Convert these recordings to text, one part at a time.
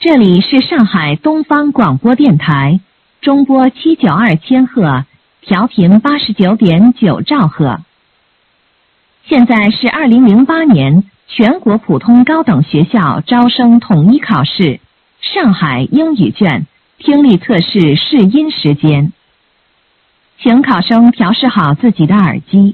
这里是上海东方广播电台，中波792千赫，调频89.9兆赫。现在是2008年全国普通高等学校招生统一考试上海英语卷听力测试试音时间，请考生调试好自己的耳机。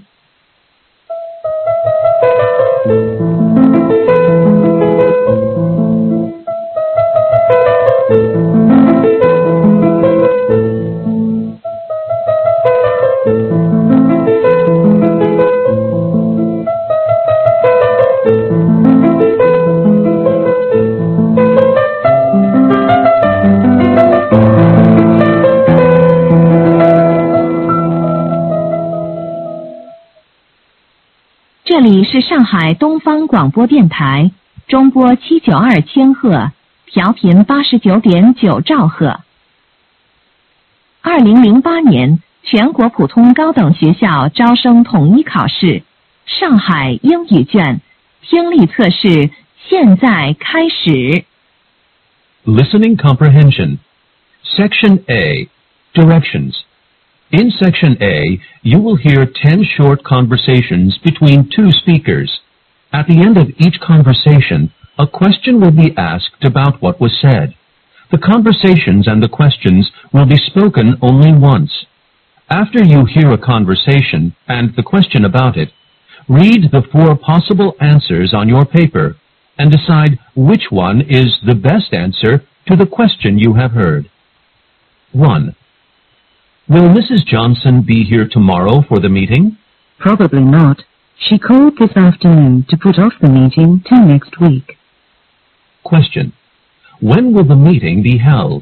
这里是上海东方广播电台，中波792千赫，调频89.9兆赫。2008年全国普通高等学校招生统一考试上海英语卷听力测试现在开始。 Listening Comprehension. Section A. Directions. In Section A, you will hear 10 short conversations between two speakers. At the end of each conversation, a question will be asked about what was said. The conversations and the questions will be spoken only once. After you hear a conversation and the question about it, read the 4 possible answers on your paper and decide which one is the best answer to the question you have heard. 1. Will Mrs. Johnson be here tomorrow for the meeting? Probably not. She called this afternoon to put off the meeting till next week. Question. When will the meeting be held?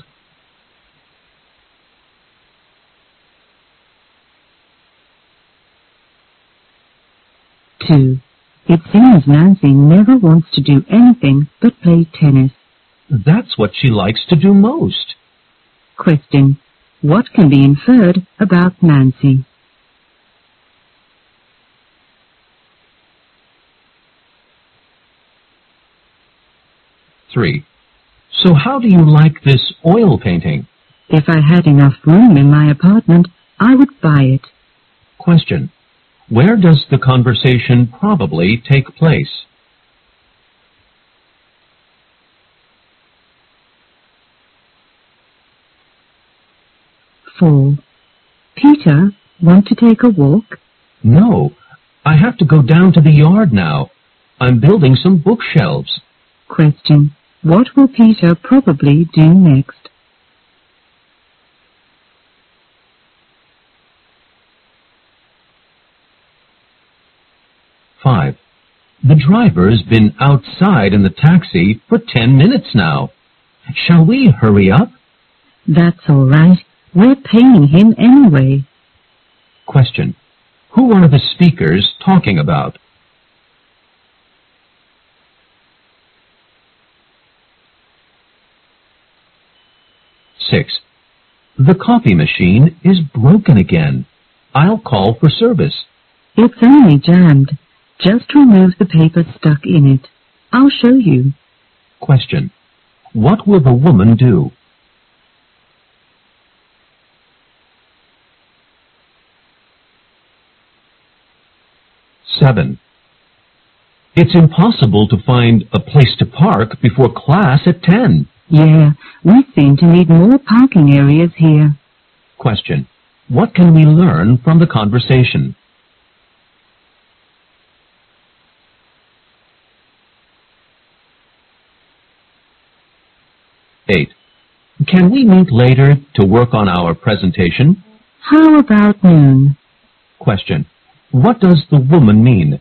2. It seems Nancy never wants to do anything but play tennis. That's what she likes to do most. Question. What can be inferred about Nancy? 3. So how do you like this oil painting? If I had enough room in my apartment, I would buy it. Question. Where does the conversation probably take place? 4. Peter, want to take a walk? No, I have to go down to the yard now. I'm building some bookshelves. Question. What will Peter probably do next? 5. The driver's been outside in the taxi for 10 minutes now. Shall we hurry up? That's all right. We're paying him anyway. Question. Who are the speakers talking about? 6. The coffee machine is broken again. I'll call for service. It's only jammed. Just remove the paper stuck in it. I'll show you. Question. What will the woman do? 7. It's impossible to find a place to park before class at 10. Yeah, we seem to need more parking areas here. Question. What can we learn from the conversation? 8. Can we meet later to work on our presentation? How about noon? Question. What does the woman mean?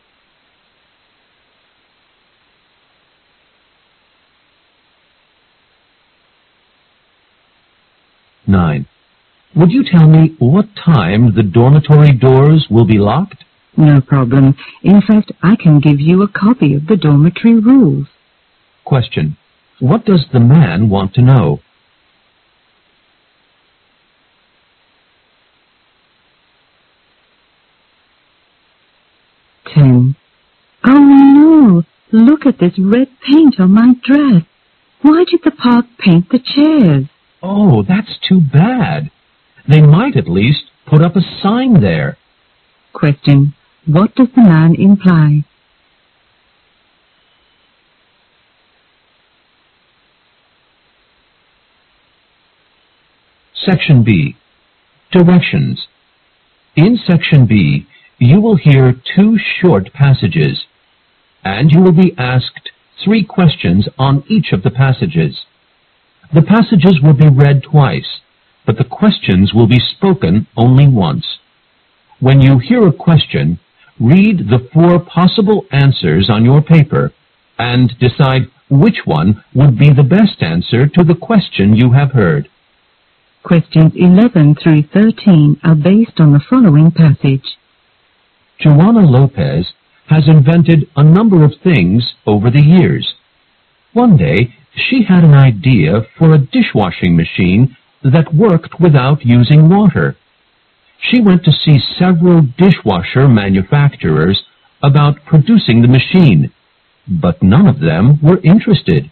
9. Would you tell me what time the dormitory doors will be locked? No problem. In fact, I can give you a copy of the dormitory rules. Question. What does the man want to know? 10. Oh no! Look at this red paint on my dress. Why did the park paint the chairs? Oh, that's too bad. They might at least put up a sign there. Question. What does the man imply? Section B. Directions. In Section B, you will hear 2 short passages, and you will be asked 3 questions on each of the passages. The passages will be read twice, but the questions will be spoken only once. When you hear a question, read the 4 possible answers on your paper and decide which one would be the best answer to the question you have heard. Questions 11 through 13 are based on the following passage. Joanna Lopez has invented a number of things over the years. One day, she had an idea for a dishwashing machine that worked without using water. She went to see several dishwasher manufacturers about producing the machine, but none of them were interested.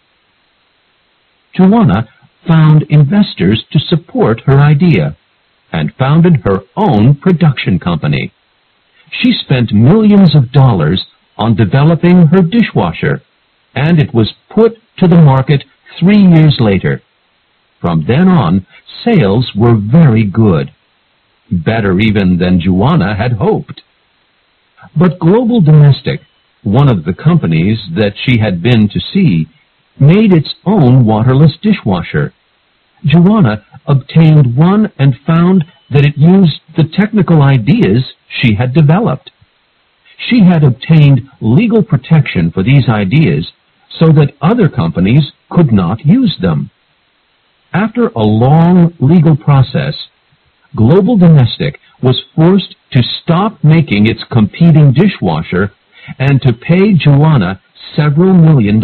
Joanna found investors to support her idea and founded her own production company. She spent millions of dollars on developing her dishwasher, and it was put to the market 3 years later. From then on, sales were very good, better even than Joanna had hoped. But Global Domestic, one of the companies that she had been to see, made its own waterless dishwasher. Joanna obtained one and found that it used the technical ideas she had developed. She had obtained legal protection for these ideas so that other companies could not use them. After a long legal process, Global Domestic was forced to stop making its competing dishwasher and to pay Joanna several $million.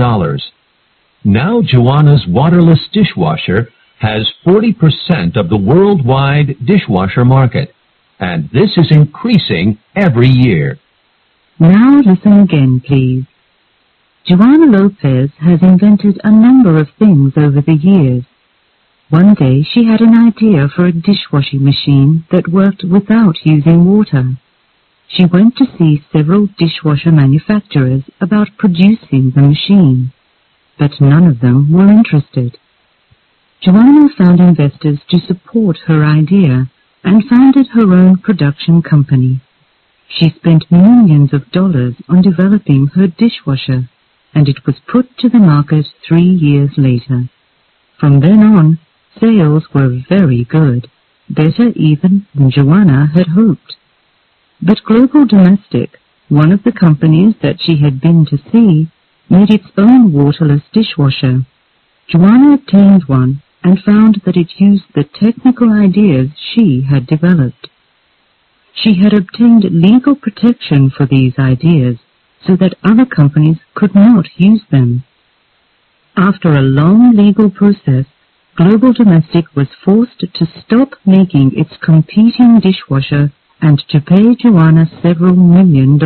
Now Joanna's waterless dishwasher has 40% of the worldwide dishwasher market, and this is increasing every year. Now listen again, please. Joanna Lopez has invented a number of things over the years. One day she had an idea for a dishwashing machine that worked without using water. She went to see several dishwasher manufacturers about producing the machine, but none of them were interested. Joanna found investors to support her idea and founded her own production company. She spent millions of dollars on developing her dishwasher, and it was put to the market 3 years later. From then on, sales were very good, better even than Joanna had hoped. But Global Domestic, one of the companies that she had been to see, made its own waterless dishwasher. Joanna obtained one and found that it used the technical ideas she had developed. She had obtained legal protection for these ideas so that other companies could not use them. After a long legal process, Global Domestic was forced to stop making its competing dishwasher and to pay Joanna several $million.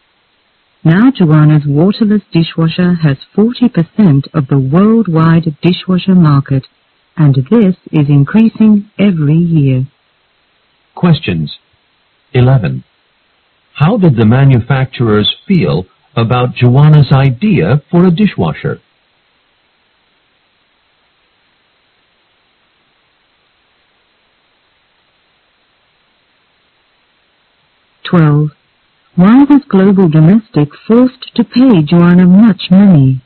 Now Joanna's waterless dishwasher has 40% of the worldwide dishwasher market, and this is increasing every year. Questions. 11. How did the manufacturers feel about Joanna's idea for a dishwasher? Why was Global Domestic forced to pay Joanna much money?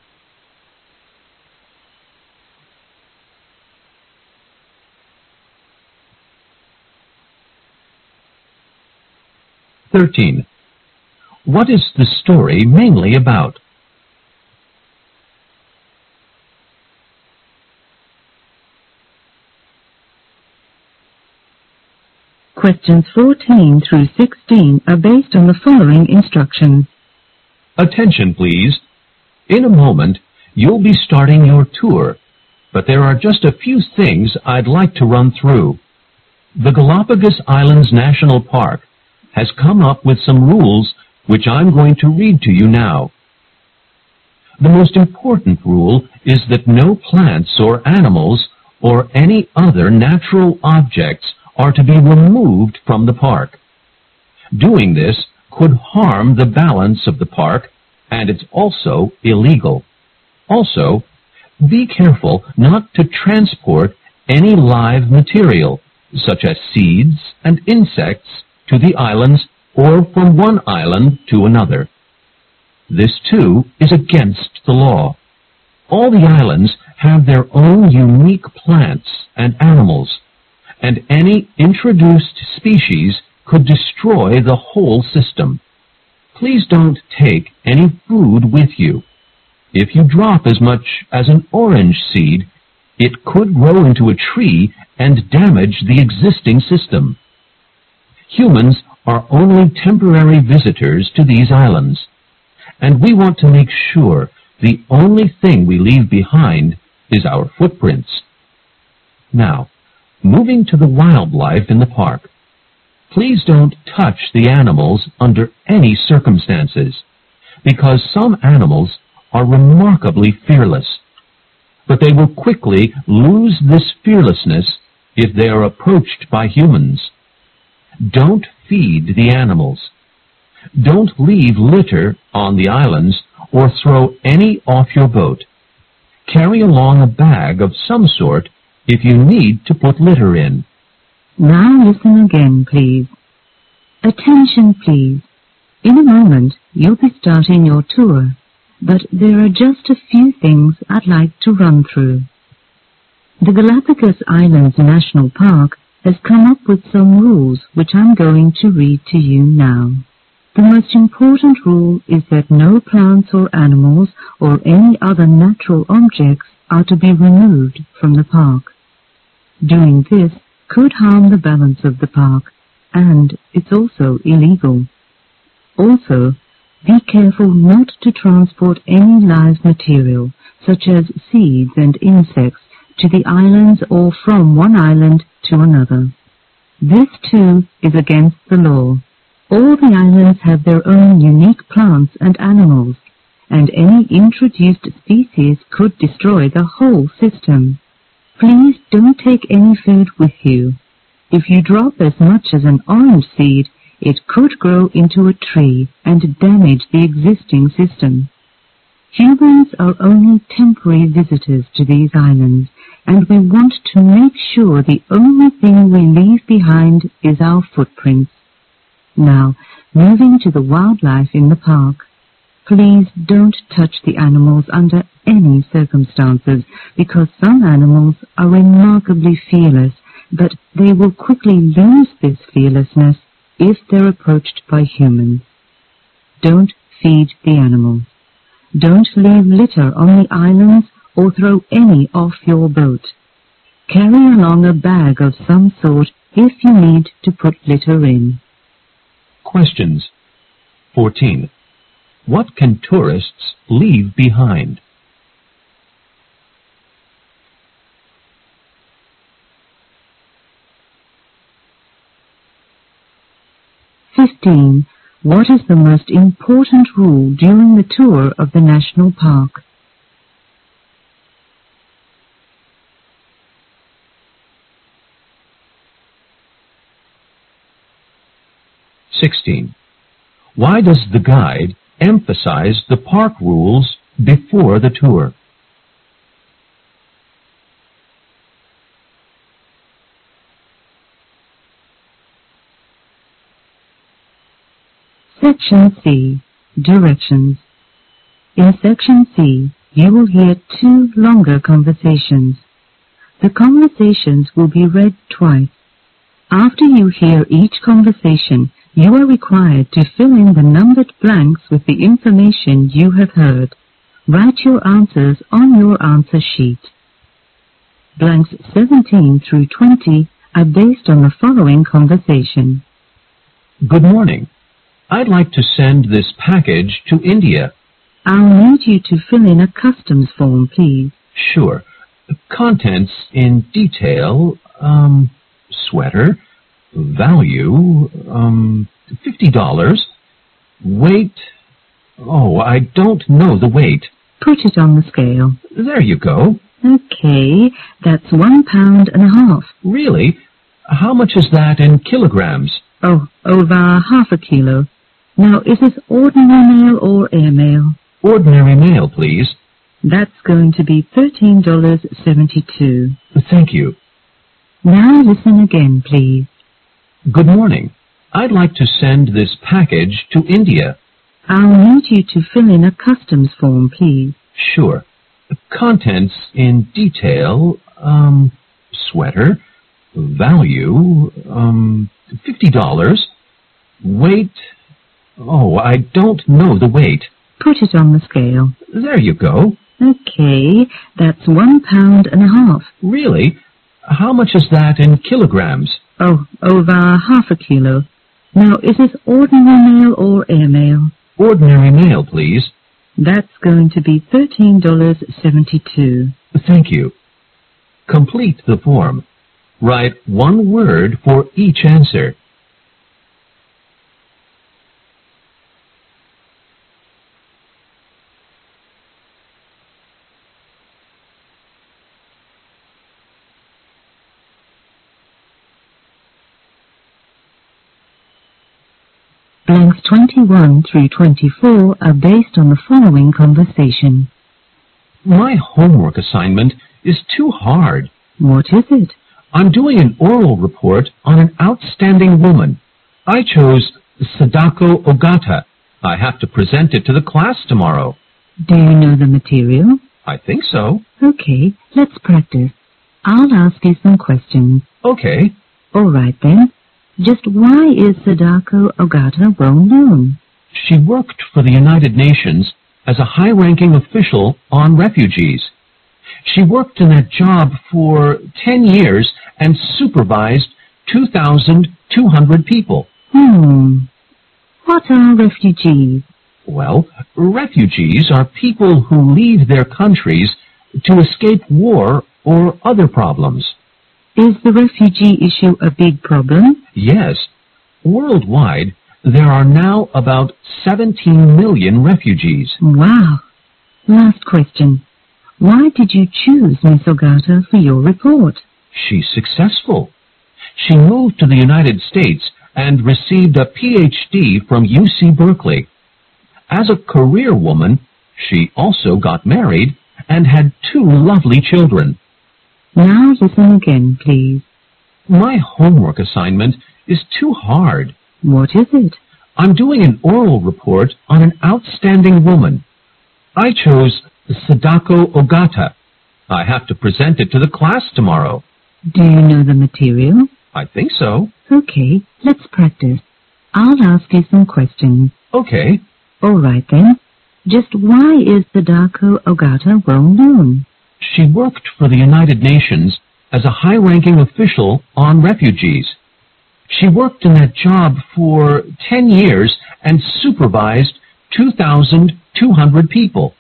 What is the story mainly about? Questions 14 through 16 are based on the following instructions. Attention, please. In a moment, you'll be starting your tour, but there are just a few things I'd like to run through. The Galapagos Islands National Park has come up with some rules which I'm going to read to you now. The most important rule is that no plants or animals or any other natural objects are to be removed from the park. Doing this could harm the balance of the park, and it's also illegal. Also, be careful not to transport any live material, such as seeds and insects, to the islands or from one island to another. This, too, is against the law. All the islands have their own unique plants and animals, and any introduced species could destroy the whole system. Please don't take any food with you. If you drop as much as an orange seed, it could grow into a tree and damage the existing system. Humans are only temporary visitors to these islands, and we want to make sure the only thing we leave behind is our footprints. Now, moving to the wildlife in the park. Please don't touch the animals under any circumstances, because some animals are remarkably fearless, but they will quickly lose this fearlessness if they are approached by humans. Don't feed the animals. Don't leave litter on the islands or throw any off your boat. Carry along a bag of some sort if you need to put litter in. Now listen again, please. Attention, please. In a moment, you'll be starting your tour, but there are just a few things I'd like to run through. The Galapagos Islands National Park has come up with some rules which I'm going to read to you now. The most important rule is that no plants or animals or any other natural objects are to be removed from the park. Doing this could harm the balance of the park, and it's also illegal. Also, be careful not to transport any live material, such as seeds and insects, to the islands or from one island to another. This, too, is against the law. All the islands have their own unique plants and animals, and any introduced species could destroy the whole system. Please don't take any food with you. If you drop as much as an orange seed, it could grow into a tree and damage the existing system. Humans are only temporary visitors to these islands, and we want to make sure the only thing we leave behind is our footprints. Now, moving to the wildlife in the park. Please don't touch the animals under any circumstances, because some animals are remarkably fearless, but they will quickly lose this fearlessness if they're approached by humans. Don't feed the animals. Don't leave litter on the islands or throw any off your boat. Carry along a bag of some sort if you need to put litter in. Questions. 14. What can tourists leave behind? 15. What is the most important rule during the tour of the national park? 16. Why does the guide emphasize the park rules before the tour? 'Section C. Directions. In Section C, you will hear 2 longer conversations. The conversations will be read twice. After you hear each conversation, you are required to fill in the numbered blanks with the information you have heard. Write your answers on your answer sheet. Blanks 17 through 20 are based on the following conversation. Good morning. I'd like to send this package to India. I'll need you to fill in a customs form, please. Sure. Contents in detail, sweater, value, $50. Weight, I don't know the weight. Put it on the scale. There you go. Okay, that's 1.5 pounds. Really? How much is that in kilograms? Oh, over half a kilo. Now, is this ordinary mail or airmail? Ordinary mail, please. That's going to be $13.72. Thank you. Now listen again, please. Good morning. I'd like to send this package to India. I'll need you to fill in a customs form, please. Sure. Contents in detail, sweater, value, $50. Weight, I don't know the weight. Put it on the scale. There you go. Okay, that's 1.5 pounds. Really? How much is that in kilograms? Oh, over half a kilo. Now, is this ordinary mail or airmail? Ordinary mail, please. That's going to be $13.72. Thank you. Complete the form. Write one word for each answer. Blanks 21 through 24 are based on the following conversation. My homework assignment is too hard. What is it? I'm doing an oral report on an outstanding woman. I chose Sadako Ogata. I have to present it to the class tomorrow. Do you know the material? I think so. Okay, let's practice. I'll ask you some questions. Okay. All right then. Just why is Sadako Ogata well known? She worked for the United Nations as a high-ranking official on refugees. She worked in that job for 10 years and supervised 2,200 people. What are refugees? Well, refugees are people who leave their countries to escape war or other problems. Is the refugee issue a big problem? Yes. Worldwide, there are now about 17 million refugees. Wow. Last question. Why did you choose Miss Ogata for your report? She's successful. She moved to the United States and received a PhD from UC Berkeley. As a career woman, she also got married and had 2 lovely children. Now listen again, please. My homework assignment is too hard. What is it? I'm doing an oral report on an outstanding woman. I chose Sadako Ogata. I have to present it to the class tomorrow. Do you know the material? I think so. Okay, let's practice. I'll ask you some questions. Okay. All right then. Just why is Sadako Ogata well known? She worked for the United Nations as a high-ranking official on refugees. She worked in that job for 10 years and supervised 2,200 people.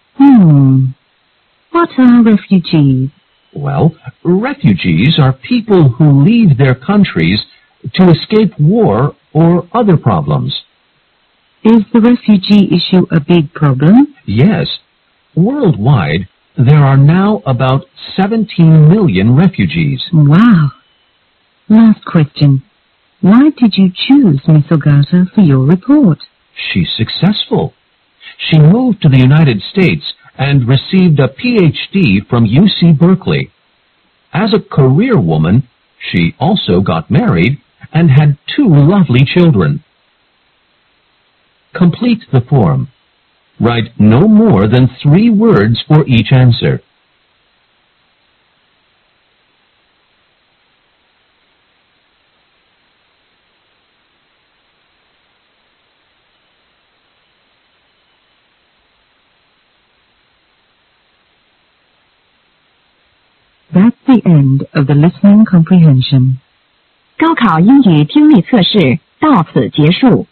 What are refugees? Well, refugees are people who leave their countries to escape war or other problems. Is the refugee issue a big problem? Yes. Worldwide, there are now about 17 million refugees. Wow. Last question. Why did you choose Miss Ogata for your report? She's successful. She moved to the United States and received a PhD from UC Berkeley. As a career woman, she also got married and had 2 lovely children. Complete the form. Write no more than 3 words for each answer. That's the end of the listening comprehension. 高考英语听力测试到此结束。